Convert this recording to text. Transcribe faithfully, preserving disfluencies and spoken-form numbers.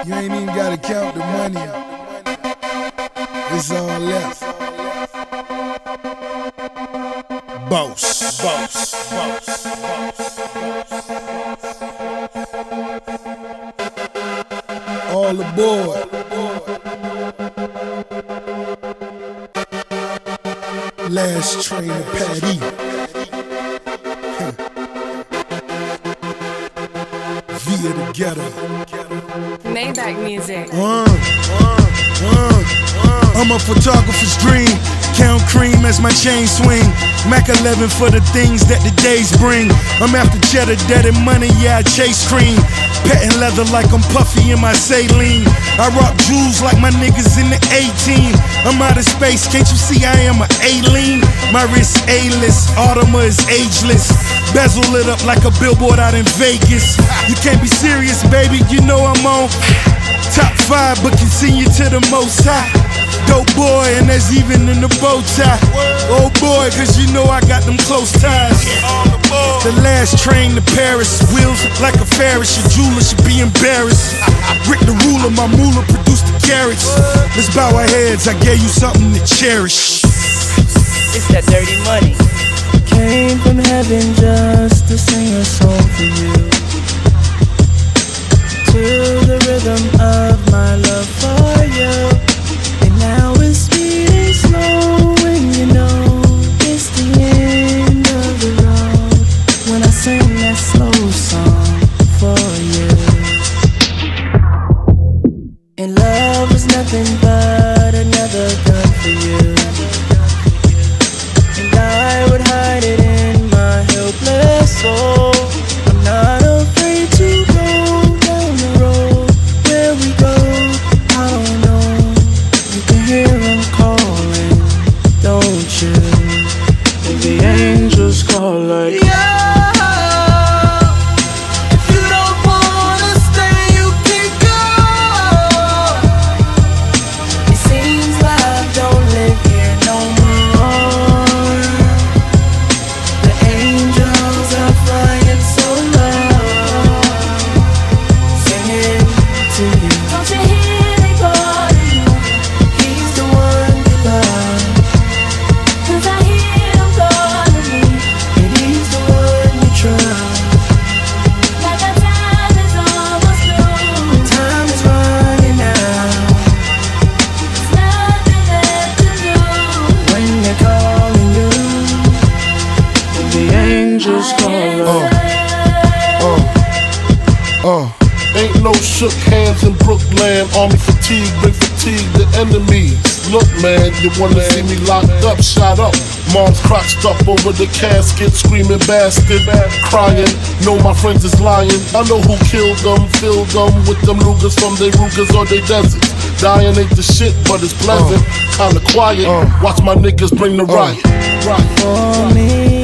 You ain't even gotta count the money. It's all left. Boss, boss, boss, boss. All aboard. Last train to Patty. Via the ghetto. Maybach music. Uh, uh, uh, uh. I'm a photographer's dream. Count cream as my chain swing. Mac eleven for the things that the days bring. I'm after cheddar, dead and money, yeah, I chase cream. Petting leather like I'm puffy in my saline. I rock jewels like my niggas in the eighteen. I'm out of space, can't you see I am an alien? My wrist A-list, Audemars is ageless. Bezel lit up like a billboard out in Vegas. You can't be serious, baby, you know I'm on top five, but continue to the most high. Dope boy, and that's even in the bow tie. Oh boy, cause you know I got them close ties. The last train to Paris, wheels like a Ferris. Your jeweler should be embarrassed. Rick the ruler, my moolah produced the carrots. Let's bow our heads, I gave you something to cherish. It's that dirty money. Came from heaven just to sing a song for you. To the rhythm of my love for you. And now it's speeding slow when you know it's the end of the road. When I sing that slow song for you. And love was nothing but another gun for you. And I would hide it in my helpless soul. I'm not afraid to go down the road. Where we go, I don't know. You can hear them calling, don't you? And the angels call like, yeah. If you don't wanna stay, you can go. It seems like I don't live here no more. The angels are flying so low, singing to you. Don't you hear me calling you? He's the one you love. Cause I hear him calling me. And he's the one you trust. Like our time is almost through. Time is running out. There's nothing left to do. When they're calling you, when the angels call us. Uh, Ain't no shook hands in Brooklyn. Army fatigue, bring fatigue to enemies. Look, man, you wanna see me locked up, shot up. Mom's crotched up over the casket, screaming bastard, crying. Know my friends is lying. I know who killed them, filled them with them Rugers from they Rugers or they deserts. Dying ain't the shit, but it's pleasant. Kinda quiet. Watch my niggas bring the riot. Riot. For me.